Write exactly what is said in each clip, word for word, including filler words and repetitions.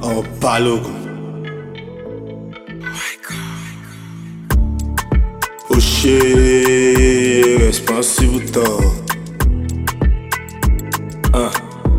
I'm a Balogun. Oshé, responsible thought. Uh.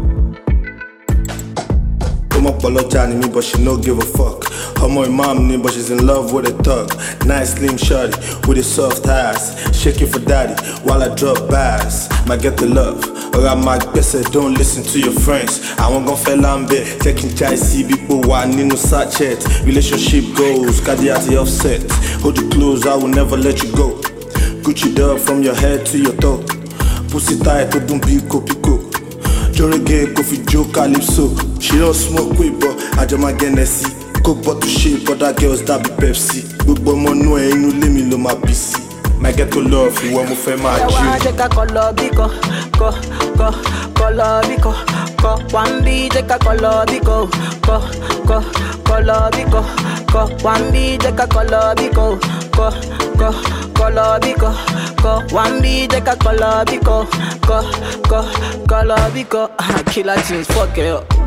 Come up apologize me, but she no give a fuck. Her my mom name, but she's in love with a thug. Nice slim shorty with a soft ass, shaking for daddy while I drop bass. Might get the love, or I might guess it. Don't listen to your friends. I won't go fell on bed, taking chai see people one in no sachet. Relationship goals, cardiac offset. Hold you close, I will never let you go. Gucci dog from your head to your toe. Pussy tight, to don't be pico. Jorege, coffee joke, calypso. She don't smoke weed, but I just my Genesee. Coke bottle shape, but that girls that be Pepsi. Gbogbo mo no e inu le mi lo ma bisi. My get to love you want mo fe ma ju. Wa je ka kolo biko, ko ko kolo biko, ko one B je ka kolo biko, ko ko kolo biko, ko one B je ka kolo biko, ko ko kolo biko, ko one B je ka kolo biko, ko ko kolo biko. Killer things fuck it up.